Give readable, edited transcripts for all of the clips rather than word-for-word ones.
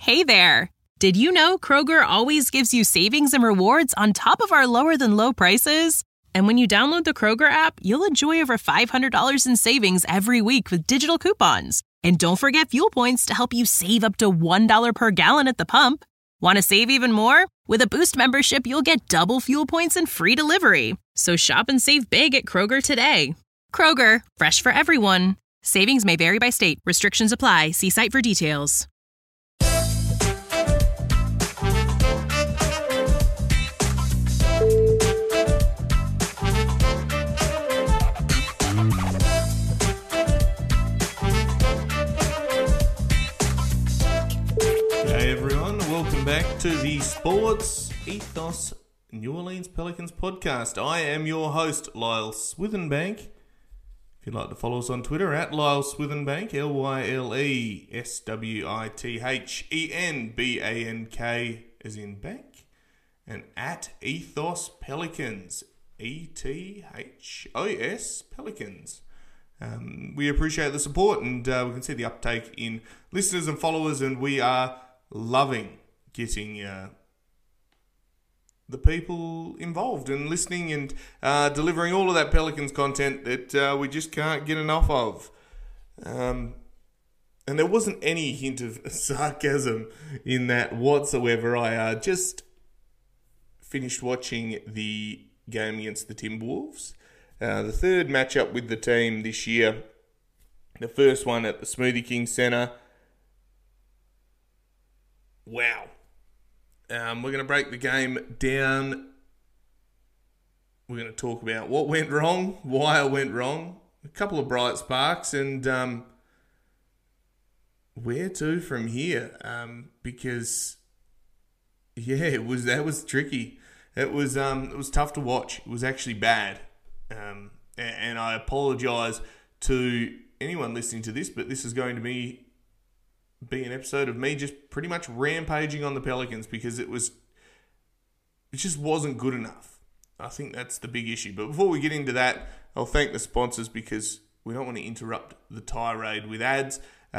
Hey there! Did you know Kroger always gives you savings and rewards on top of our lower-than-low prices? And when you download the Kroger app, you'll enjoy over $500 in savings every week with digital coupons. And don't forget fuel points to help you save up to $1 per gallon at the pump. Want to save even more? With a Boost membership, you'll get double fuel points and free delivery. So shop and save big at Kroger today. Kroger, fresh for everyone. Savings may vary by state. Restrictions apply. See site for details. Back to the Sports Ethos New Orleans Pelicans podcast. I am your host, Lyle Swithenbank. If you'd like to follow us on Twitter, at Lyle Swithenbank, LYLESWITHENBANK as in bank, and at Ethos Pelicans, ETHOS Pelicans. We appreciate the support, and we can see the uptake in listeners and followers, and we are loving getting the people involved and listening and delivering all of that Pelicans content that we just can't get enough of. And there wasn't any hint of sarcasm in that whatsoever. I just finished watching the game against the Timberwolves, the third matchup with the team this year. The first one at the Smoothie King Center. Wow. We're going to break the game down. We're going to talk about what went wrong, why it went wrong, a couple of bright sparks, and where to from here. Because that was tricky. It was tough to watch. It was actually bad. And I apologise to anyone listening to this, but this is going to be an episode of me just pretty much rampaging on the Pelicans because it just wasn't good enough. I think that's the big issue. But before we get into that, I'll thank the sponsors because we don't want to interrupt the tirade with ads.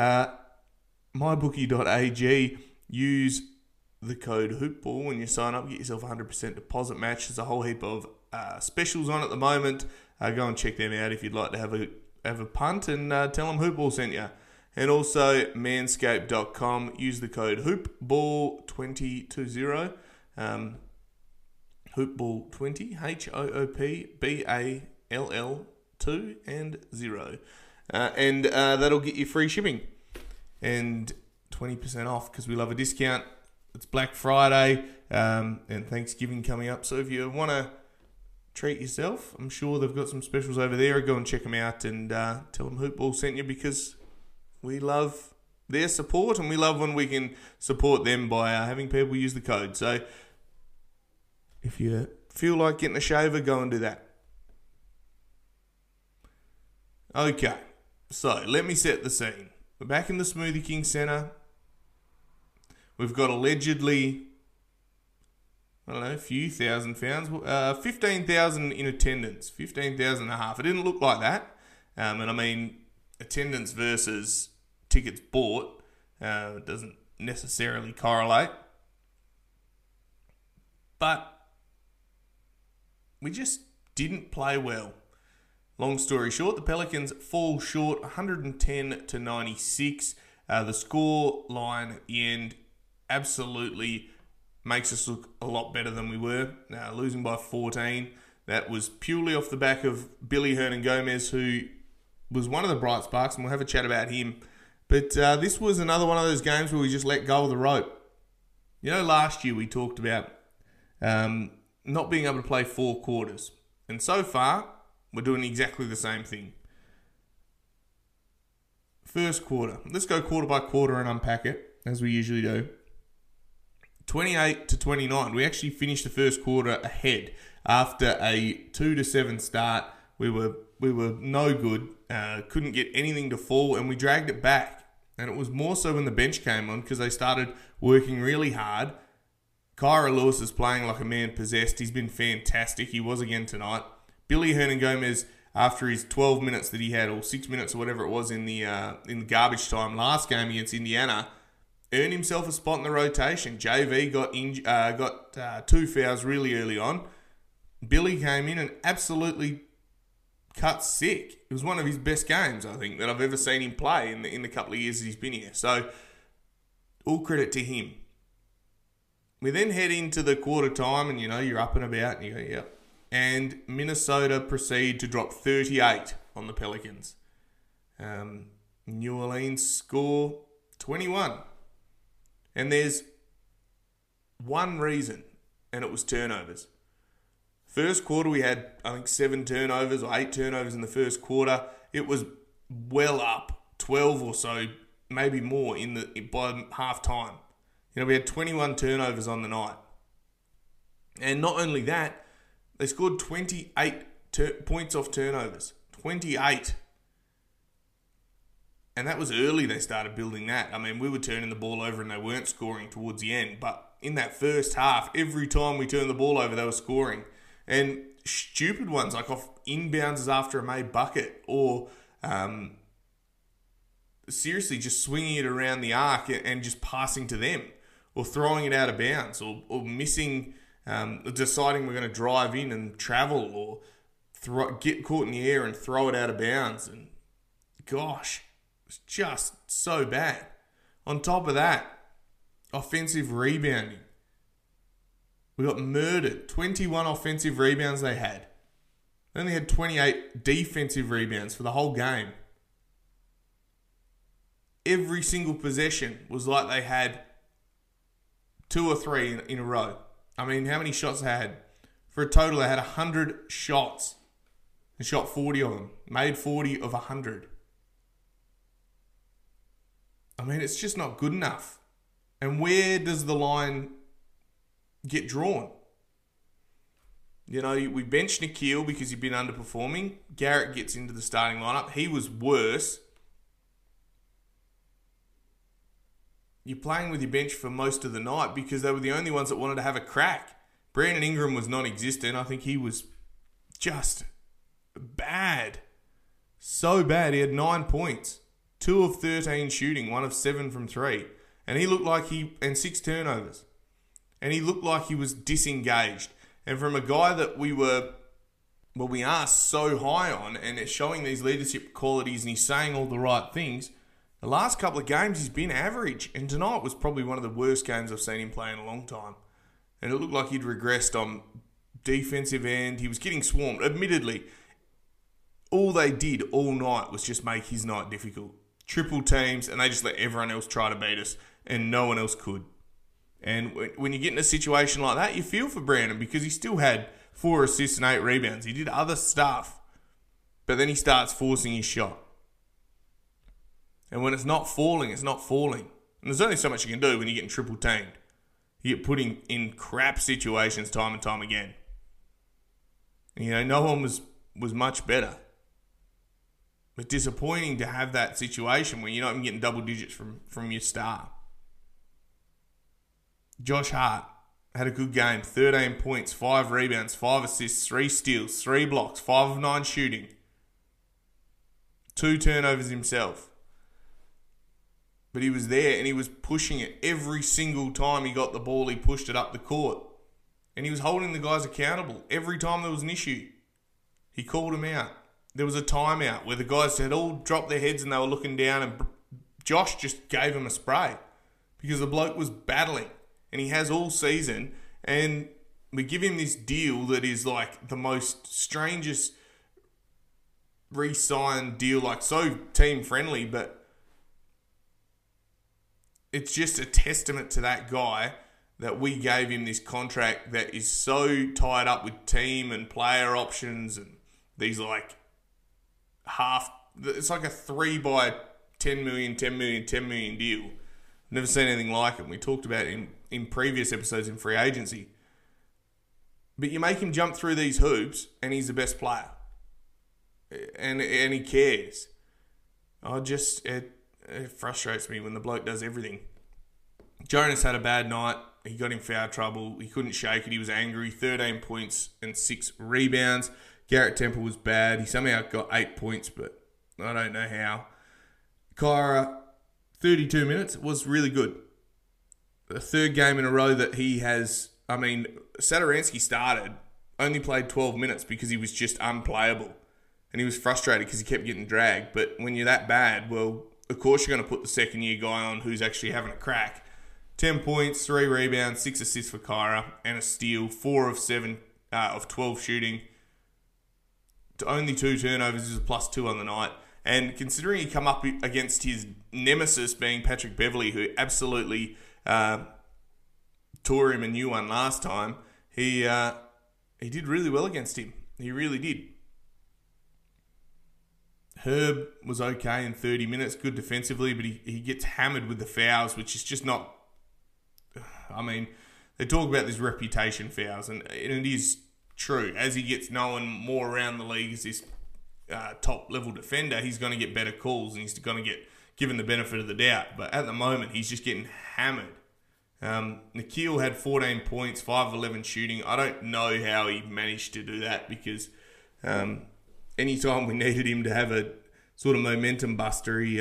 MyBookie.ag, use the code HoopBall when you sign up. Get yourself a 100% deposit match. There's a whole heap of specials on at the moment. Go and check them out if you'd like to have a punt and tell them HoopBall sent you. And also manscaped.com. Use the code HoopBall2020. HoopBall20, HOOPBALL 2 and 0. And that'll get you free shipping. And 20% off because we love a discount. It's Black Friday and Thanksgiving coming up. So if you want to treat yourself, I'm sure they've got some specials over there. Go and check them out and tell them HoopBall sent you because we love their support, and we love when we can support them by having people use the code. So if you feel like getting a shaver, go and do that. Okay, so let me set the scene. We're back in the Smoothie King Center. We've got allegedly, a few thousand fans, 15,000 in attendance, 15,000 and a half. It didn't look like that. And I mean, attendance versus tickets bought doesn't necessarily correlate. But we just didn't play well. Long story short, the Pelicans fall short 110-96. The score line at the end absolutely makes us look a lot better than we were. Losing by 14. That was purely off the back of Billy Hernangomez, who was one of the bright sparks, and we'll have a chat about him. But this was another one of those games where we just let go of the rope. You know, last year we talked about not being able to play 4 quarters. And so far, we're doing exactly the same thing. First quarter. Let's go quarter by quarter and unpack it, as we usually do. 28-29. We actually finished the first quarter ahead. After a 2-7 start, we were no good. Couldn't get anything to fall, and we dragged it back. And it was more so when the bench came on because they started working really hard. Kyra Lewis is playing like a man possessed. He's been fantastic. He was again tonight. Billy Hernangomez, after his 12 minutes that he had, or 6 minutes or whatever it was in the garbage time last game against Indiana, earned himself a spot in the rotation. JV got 2 fouls really early on. Billy came in and absolutely cut sick. It was one of his best games, I think, that I've ever seen him play in the couple of years that he's been here. So, all credit to him. We then head into the quarter time and, you're up and about and you go, yep. And Minnesota proceed to drop 38 on the Pelicans. New Orleans score 21. And there's one reason, and it was turnovers. First quarter, we had, I think, 7 turnovers or 8 turnovers in the first quarter. It was well up, 12 or so, maybe more by half time. We had 21 turnovers on the night. And not only that, they scored 28 points off turnovers. 28. And that was early they started building that. I mean, we were turning the ball over and they weren't scoring towards the end. But in that first half, every time we turned the ball over, they were scoring. And stupid ones, like off inbounds after a made bucket, or seriously just swinging it around the arc and just passing to them, or throwing it out of bounds, or missing, deciding we're going to drive in and travel, or get caught in the air and throw it out of bounds. And gosh, it's just so bad. On top of that, offensive rebounding. We got murdered. 21 offensive rebounds they had. They only had 28 defensive rebounds for the whole game. Every single possession was like they had 2 or 3 in a row. I mean, how many shots they had? For a total, they had 100 shots. They shot 40 of them. Made 40 of 100. I mean, it's just not good enough. And where does the line get drawn? We benched Nikhil because he'd been underperforming. Garrett gets into the starting lineup. He was worse. You're playing with your bench for most of the night because they were the only ones that wanted to have a crack. Brandon Ingram was non-existent. I think he was just bad. So bad. He had 9 points. 2 of 13 shooting. 1 of 7 from 3. And he looked like and 6 turnovers. And he looked like he was disengaged. And from a guy that we are so high on and is showing these leadership qualities and he's saying all the right things, the last couple of games he's been average. And tonight was probably one of the worst games I've seen him play in a long time. And it looked like he'd regressed on defensive end. He was getting swarmed. Admittedly, all they did all night was just make his night difficult. Triple teams, and they just let everyone else try to beat us, and no one else could. And when you get in a situation like that, you feel for Brandon because he still had 4 assists and 8 rebounds. He did other stuff, but then he starts forcing his shot. And when it's not falling, it's not falling. And there's only so much you can do when you're getting triple teamed. You get put in crap situations time and time again. And, no one was much better. But disappointing to have that situation where you're not even getting double digits from your star. Josh Hart had a good game. 13 points, 5 rebounds, 5 assists, 3 steals, 3 blocks, 5 of 9 shooting. 2 turnovers himself. But he was there and he was pushing it. Every single time he got the ball, he pushed it up the court. And he was holding the guys accountable. Every time there was an issue, he called them out. There was a timeout where the guys had all dropped their heads and they were looking down and Josh just gave him a spray because the bloke was battling. And he has all season, and we give him this deal that is like the most strangest re-signed deal, like so team friendly, but it's just a testament to that guy that we gave him this contract that is so tied up with team and player options and these like it's like a 3 by 10 million deal. Never seen anything like it. We talked about it in previous episodes in free agency. But you make him jump through these hoops and he's the best player. And he cares. It frustrates me when the bloke does everything. Jonas had a bad night. He got in foul trouble. He couldn't shake it. He was angry. 13 points and 6 rebounds. Garrett Temple was bad. He somehow got 8 points, but I don't know how. Kyra, 32 minutes, was really good. the third game in a row that he has. I mean, Satoransky started, only played 12 minutes because he was just unplayable. And he was frustrated because he kept getting dragged. But when you're that bad, well, of course you're going to put the second-year guy on who's actually having a crack. 10 points, 3 rebounds, 6 assists for Kyra, and a steal, 4 of 7 of 12 shooting. To only 2 turnovers is a +2 on the night. And considering he come up against his nemesis being Patrick Beverley, who absolutely tore him a new one last time, he did really well against him. He really did. Herb was okay in 30 minutes, good defensively, but he gets hammered with the fouls, which is just not... I mean, they talk about these reputation fouls, and it is true. As he gets known more around the league as this top-level defender, he's going to get better calls, and he's going to get given the benefit of the doubt. But at the moment, he's just getting hammered. Nikhil had 14 points, 5 of 11 shooting. I don't know how he managed to do that because... anytime we needed him to have a sort of momentum buster, he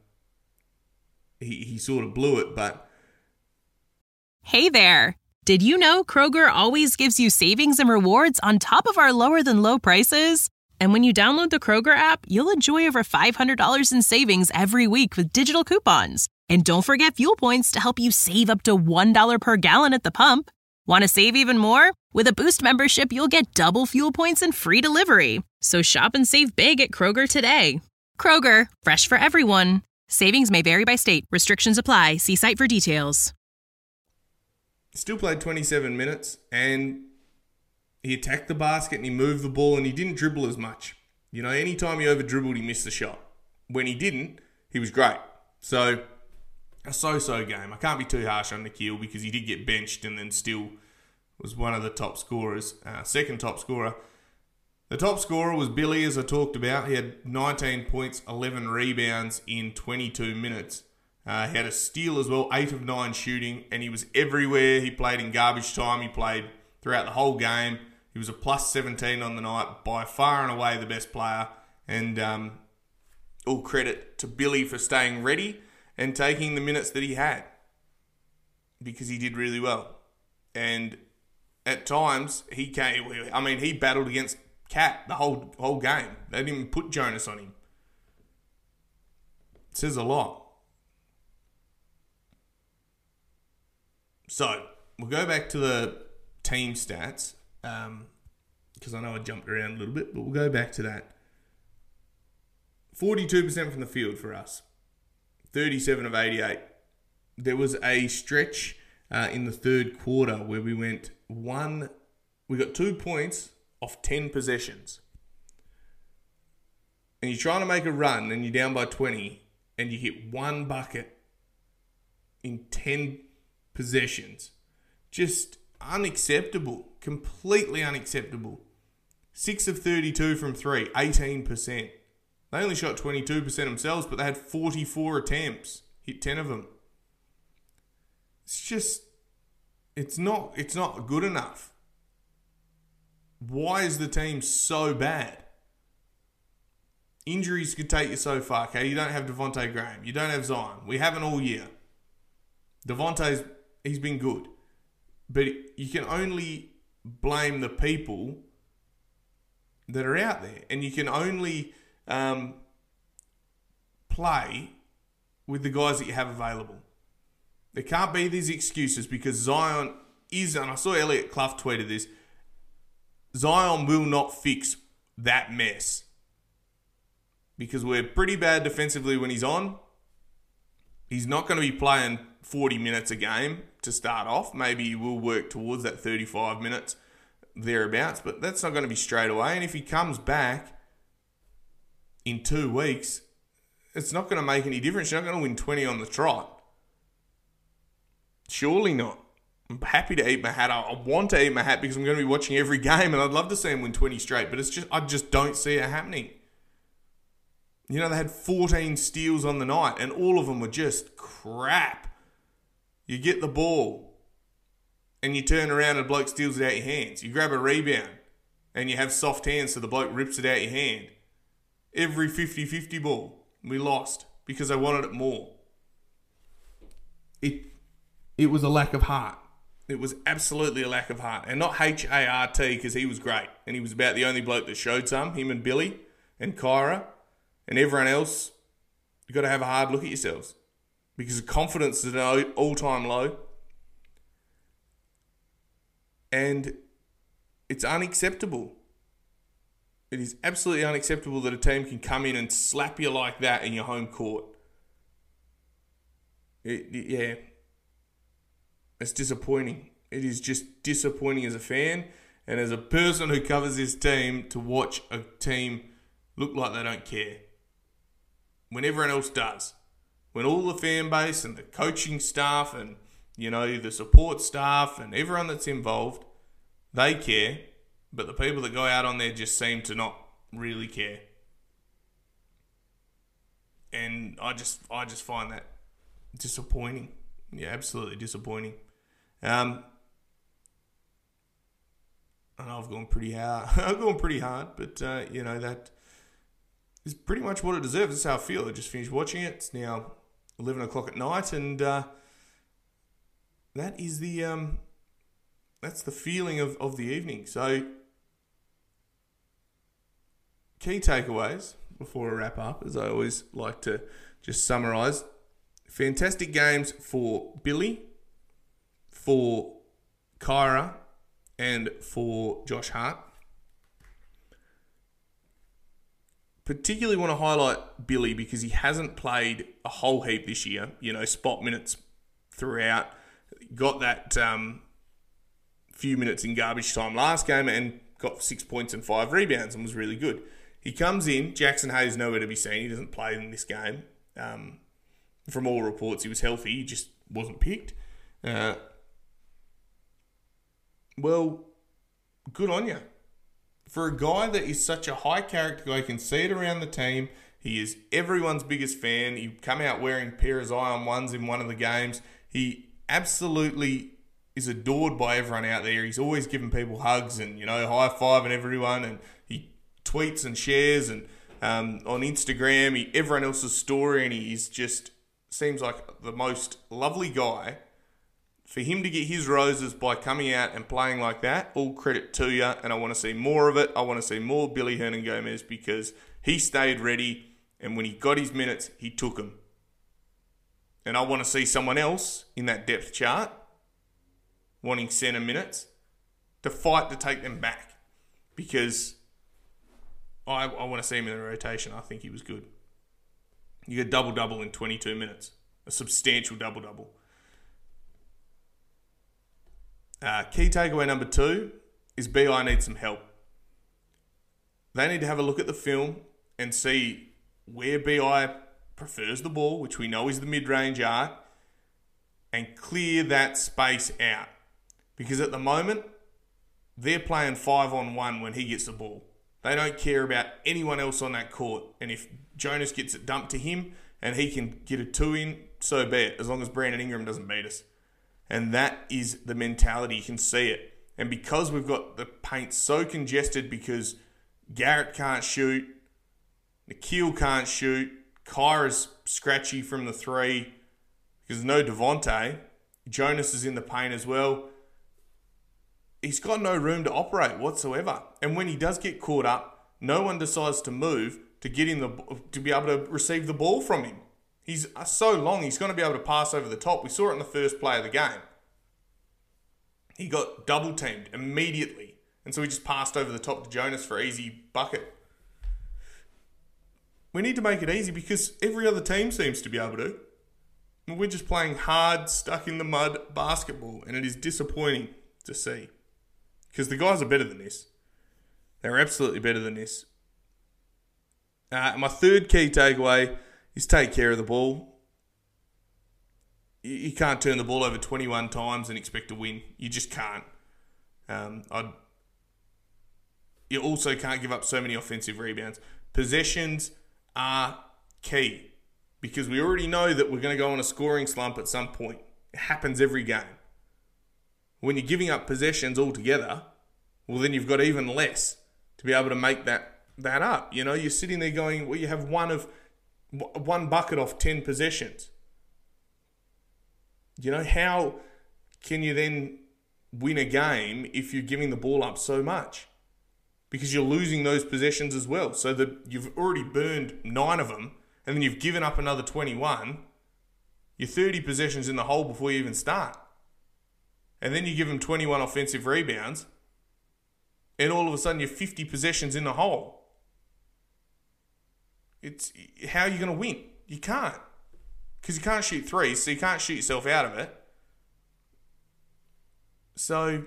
sort of blew it, but... Hey there! Did you know Kroger always gives you savings and rewards on top of our lower-than-low prices? And when you download the Kroger app, you'll enjoy over $500 in savings every week with digital coupons. And don't forget fuel points to help you save up to $1 per gallon at the pump. Want to save even more? With a Boost membership, you'll get double fuel points and free delivery. So shop and save big at Kroger today. Kroger, fresh for everyone. Savings may vary by state. Restrictions apply. See site for details. Still played 27 minutes, and he attacked the basket and he moved the ball and he didn't dribble as much. You know, anytime he over-dribbled, he missed the shot. When he didn't, he was great. So, a so-so game. I can't be too harsh on Nikhil because he did get benched and then still was one of the top scorers, second top scorer. The top scorer was Billy, as I talked about. He had 19 points, 11 rebounds in 22 minutes. He had a steal as well, 8 of 9 shooting, and he was everywhere. He played in garbage time. He played throughout the whole game. He was a +17 on the night, by far and away the best player. And all credit to Billy for staying ready and taking the minutes that he had because he did really well. And at times, he battled against Cat the whole game. They didn't even put Jonas on him. It says a lot. So, we'll go back to the team stats, because I know I jumped around a little bit, but we'll go back to that. 42% from the field for us. 37 of 88. There was a stretch in the third quarter where we got 2 points off 10 possessions. And you're trying to make a run and you're down by 20 and you hit 1 bucket in 10 possessions. Just unacceptable. Completely unacceptable. 6 of 32 from 3, 18%. They only shot 22% themselves, but they had 44 attempts. Hit 10 of them. It's not good enough. Why is the team so bad? Injuries could take you so far, okay? You don't have Devontae Graham. You don't have Zion. We haven't all year. He's been good. But you can only blame the people that are out there. And you can only play with the guys that you have available. There can't be these excuses because Zion is, and I saw Elliot Clough tweeted this, Zion will not fix that mess. Because we're pretty bad defensively when he's on. He's not going to be playing 40 minutes a game to start off. Maybe he will work towards that 35 minutes, thereabouts. But that's not going to be straight away. And if he comes back in 2 weeks, it's not going to make any difference. You're not going to win 20 on the trot. Surely not. I'm happy to eat my hat. I want to eat my hat because I'm going to be watching every game and I'd love to see him win 20 straight. But I just don't see it happening. You know, they had 14 steals on the night and all of them were just crap. You get the ball and you turn around and the bloke steals it out your hands. You grab a rebound and you have soft hands so the bloke rips it out your hand. Every 50-50 ball, we lost because they wanted it more. it was a lack of heart. It was absolutely a lack of heart. And not H-A-R-T, because he was great. And he was about the only bloke that showed some, him and Billy and Kyra. And everyone else, you've got to have a hard look at yourselves. Because the confidence is at an all-time low. And it's unacceptable. It is absolutely unacceptable that a team can come in and slap you like that in your home court. Yeah. It's disappointing. It is just disappointing as a fan and as a person who covers this team to watch a team look like they don't care. When everyone else does. When all the fan base and the coaching staff and, the support staff and everyone that's involved, they care. But the people that go out on there just seem to not really care. And I just find that disappointing. Yeah, absolutely disappointing. I know I've gone pretty hard. But that is pretty much what it deserves. That's how I feel. I just finished watching it. It's now 11 o'clock at night, and that is that's the feeling of the evening. So, key takeaways before I wrap up, as I always like to just summarise. Fantastic games for Billy, for Kyra, and for Josh Hart. Particularly want to highlight Billy because he hasn't played a whole heap this year. Spot minutes throughout. Got that few minutes in garbage time last game and got 6 points and 5 rebounds and was really good. He comes in. Jackson Hayes nowhere to be seen. He doesn't play in this game. From all reports, he was healthy. He just wasn't picked. Well, good on you. For a guy that is such a high character guy, you can see it around the team. He is everyone's biggest fan. He come out wearing a pair of Zion ones in one of the games. He absolutely is adored by everyone out there. He's always giving people hugs and, high-fiving everyone. And he tweets and shares and on Instagram, everyone else's story, and he's just seems like the most lovely guy. For him to get his roses by coming out and playing like that, all credit to you, and I want to see more of it. I want to see more Billy Hernangomez because he stayed ready, and when he got his minutes, he took them. And I want to see someone else in that depth chart, wanting centre minutes, to fight to take them back because I want to see him in the rotation. I think he was good. You got double-double in 22 minutes, a substantial double-double. Key takeaway number 2 is BI needs some help. They need to have a look at the film and see where BI prefers the ball, which we know is the mid-range arc, and clear that space out. Because at the moment, they're playing 5-on-1 when he gets the ball. They don't care about anyone else on that court. And if Jonas gets it dumped to him and he can get a 2 in, so be it, as long as Brandon Ingram doesn't beat us. And that is the mentality. You can see it. And because we've got the paint so congested because Garrett can't shoot, Nikhil can't shoot, Kyra's scratchy from the 3 because there's no Devontae, Jonas is in the paint as well. He's got no room to operate whatsoever. And when he does get caught up, no one decides to move to get him to be able to receive the ball from him. He's so long, he's going to be able to pass over the top. We saw it in the first play of the game. He got double-teamed immediately. And so he just passed over the top to Jonas for an easy bucket. We need to make it easy because every other team seems to be able to. We're just playing hard, stuck-in-the-mud basketball, and it is disappointing to see. Because the guys are better than this. They're absolutely better than this. My third key takeaway is take care of the ball. You can't turn the ball over 21 times and expect to win. You just can't. You also can't give up so many offensive rebounds. Possessions are key because we already know that we're going to go on a scoring slump at some point. It happens every game. When you're giving up possessions altogether, well, then you've got even less to be able to make that up. You're sitting there going, well, you have one bucket off 10 possessions. How can you then win a game if you're giving the ball up so much? Because you're losing those possessions as well. So that you've already burned 9 of them, and then you've given up another 21. You're 30 possessions in the hole before you even start. And then you give them 21 offensive rebounds, and all of a sudden you're 50 possessions in the hole. How are you going to win? You can't. Because you can't shoot threes, so you can't shoot yourself out of it. So,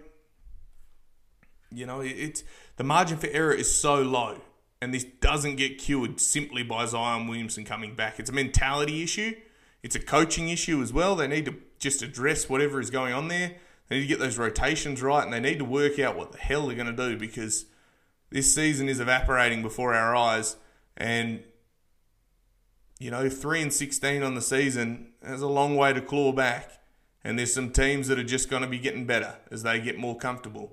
it's the margin for error is so low, and this doesn't get cured simply by Zion Williamson coming back. It's a mentality issue. It's a coaching issue as well. They need to just address whatever is going on there. They need to get those rotations right, and they need to work out what the hell they're going to do, because this season is evaporating before our eyes. And 3-16 on the season, there's a long way to claw back. And there's some teams that are just going to be getting better as they get more comfortable.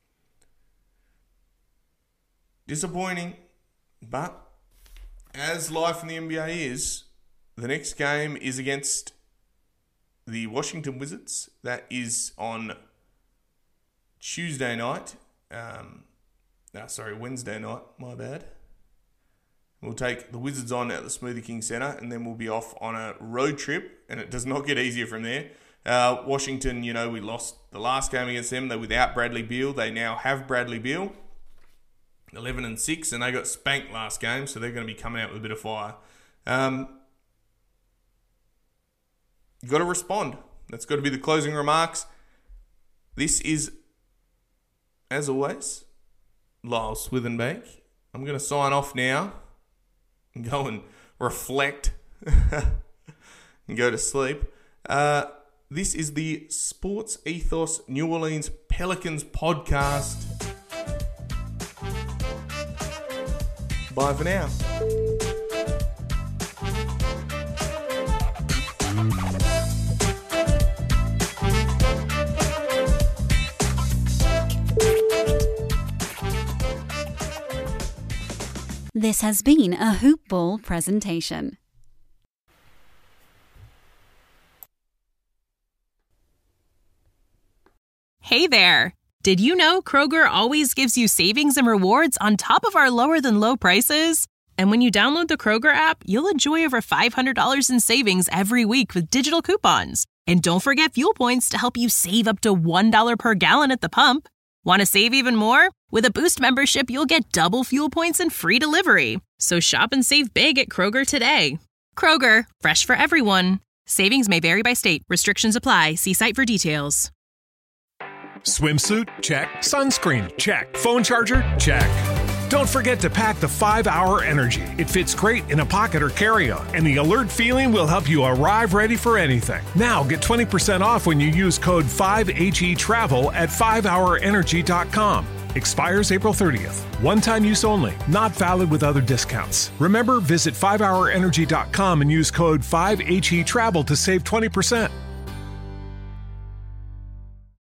Disappointing, but as life in the NBA is, the next game is against the Washington Wizards. That is on Tuesday night. Wednesday night, my bad. We'll take the Wizards on at the Smoothie King Centre, and then we'll be off on a road trip, and it does not get easier from there. Washington, we lost the last game against them. They're without Bradley Beal. They now have Bradley Beal, 11-6, and they got spanked last game, so they're going to be coming out with a bit of fire. You've got to respond. That's got to be the closing remarks. This is, as always, Lyle Swithenbank. I'm going to sign off now and go and reflect and go to sleep. This is the Sports Ethos New Orleans Pelicans podcast. Bye for now. This has been a Hoop Ball presentation. Hey there! Did you know Kroger always gives you savings and rewards on top of our lower-than-low prices? And when you download the Kroger app, you'll enjoy over $500 in savings every week with digital coupons. And don't forget fuel points to help you save up to $1 per gallon at the pump. Want to save even more? With a Boost membership, you'll get double fuel points and free delivery. So shop and save big at Kroger today. Kroger, fresh for everyone. Savings may vary by state. Restrictions apply. See site for details. Swimsuit? Check. Sunscreen? Check. Phone charger? Check. Don't forget to pack the 5-Hour Energy. It fits great in a pocket or carry-on, and the alert feeling will help you arrive ready for anything. Now get 20% off when you use code 5HETRAVEL at 5hourenergy.com. Expires April 30th. One-time use only. Not valid with other discounts. Remember, visit 5hourenergy.com and use code 5HETRAVEL to save 20%.